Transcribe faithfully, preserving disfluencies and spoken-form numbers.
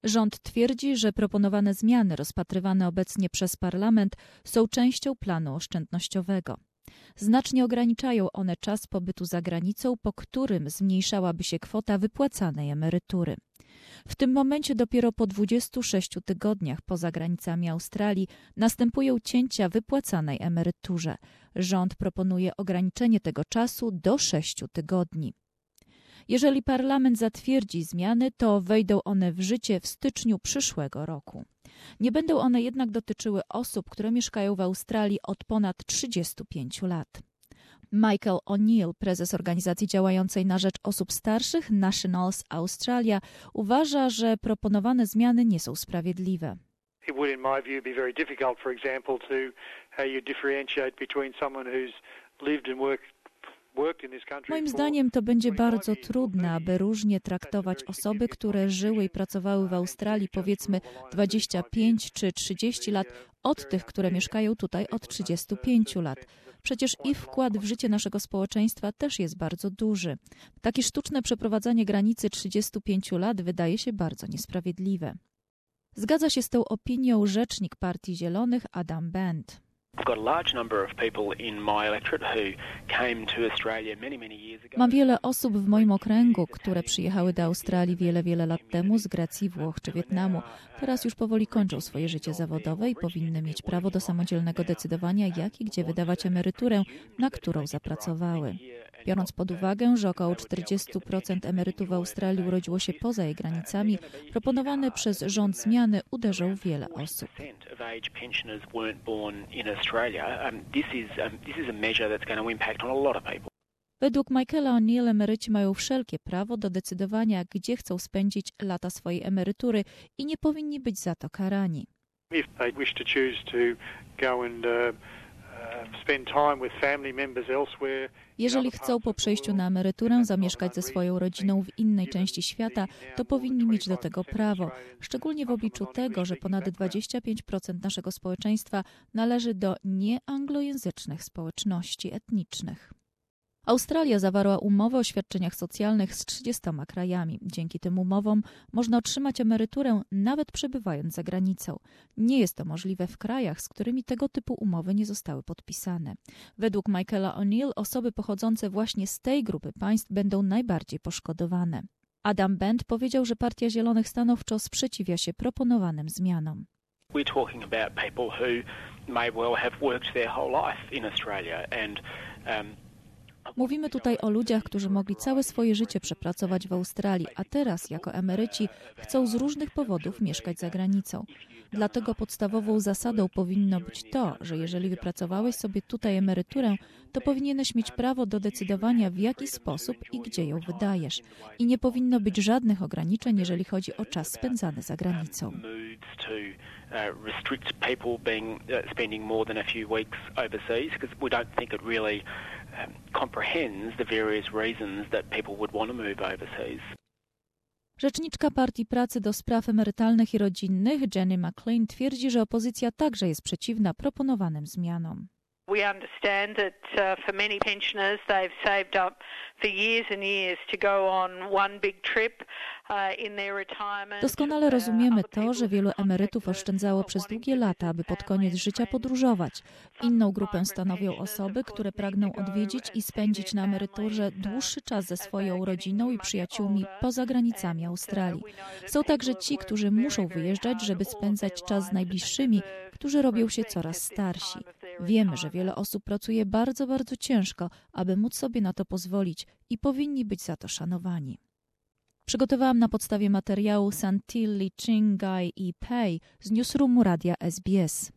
Rząd twierdzi, że proponowane zmiany rozpatrywane obecnie przez parlament są częścią planu oszczędnościowego. Znacznie ograniczają one czas pobytu za granicą, po którym zmniejszałaby się kwota wypłacanej emerytury. W tym momencie dopiero po dwudziestu sześciu tygodniach poza granicami Australii następują cięcia wypłacanej emeryturze. Rząd proponuje ograniczenie tego czasu do sześciu tygodni. Jeżeli parlament zatwierdzi zmiany, to wejdą one w życie w styczniu przyszłego roku. Nie będą one jednak dotyczyły osób, które mieszkają w Australii od ponad trzydziestu pięciu lat. Michael O'Neill, prezes organizacji działającej na rzecz osób starszych Nationals Australia, uważa, że proponowane zmiany nie są sprawiedliwe. It would, in my view, be very difficult, for example, to how you differentiate between someone who's lived and worked Moim zdaniem to będzie bardzo trudne, aby różnie traktować osoby, które żyły i pracowały w Australii powiedzmy dwadzieścia pięć czy trzydzieści lat od tych, które mieszkają tutaj od trzydziestu pięciu lat. Przecież ich wkład w życie naszego społeczeństwa też jest bardzo duży. Takie sztuczne przeprowadzanie granicy trzydziestu pięciu lat wydaje się bardzo niesprawiedliwe. Zgadza się z tą opinią rzecznik Partii Zielonych Adam Band. Mam wiele osób w moim okręgu, które przyjechały do Australii wiele, wiele lat temu z Grecji, Włoch czy Wietnamu. Teraz już powoli kończą swoje życie zawodowe i powinny mieć prawo do samodzielnego decydowania, jak i gdzie wydawać emeryturę, na którą zapracowały. Biorąc pod uwagę, że około czterdzieści procent emerytów w Australii urodziło się poza jej granicami, proponowane przez rząd zmiany uderzą w wiele osób. Według Michaela O'Neill emeryci mają wszelkie prawo do decydowania, gdzie chcą spędzić lata swojej emerytury i nie powinni być za to karani. Jeżeli chcą po przejściu na emeryturę zamieszkać ze swoją rodziną w innej części świata, to powinni mieć do tego prawo, szczególnie w obliczu tego, że ponad dwadzieścia pięć procent naszego społeczeństwa należy do nieanglojęzycznych społeczności etnicznych. Australia zawarła umowę o świadczeniach socjalnych z trzydziestoma krajami. Dzięki tym umowom można otrzymać emeryturę nawet przebywając za granicą. Nie jest to możliwe w krajach, z którymi tego typu umowy nie zostały podpisane. Według Michaela O'Neill osoby pochodzące właśnie z tej grupy państw będą najbardziej poszkodowane. Adam Band powiedział, że Partia Zielonych stanowczo sprzeciwia się proponowanym zmianom. We're talking about people who may well have worked their whole life in Australia and um, Mówimy tutaj o ludziach, którzy mogli całe swoje życie przepracować w Australii, a teraz jako emeryci chcą z różnych powodów mieszkać za granicą. Dlatego podstawową zasadą powinno być to, że jeżeli wypracowałeś sobie tutaj emeryturę, to powinieneś mieć prawo do decydowania, w jaki sposób i gdzie ją wydajesz. I nie powinno być żadnych ograniczeń, jeżeli chodzi o czas spędzany za granicą. Rzeczniczka Partii Pracy do Spraw Emerytalnych i Rodzinnych Jenny McLean twierdzi, że opozycja także jest przeciwna proponowanym zmianom. We understand that uh, for many pensioners they've saved up for years and years to go on one big trip uh, in their retirement. Doskonale rozumiemy to, że wielu emerytów oszczędzało przez długie lata, aby pod koniec życia podróżować. Inną grupę stanowią osoby, które pragną odwiedzić i spędzić na emeryturze dłuższy czas ze swoją rodziną i przyjaciółmi poza granicami Australii. Są także ci, którzy muszą wyjeżdżać, żeby spędzać czas z najbliższymi, którzy robią się coraz starsi. Wiemy, że wiele osób pracuje bardzo, bardzo ciężko, aby móc sobie na to pozwolić i powinni być za to szanowani. Przygotowałam na podstawie materiału Santilli, Chingai i Pei z newsroomu radia S B S.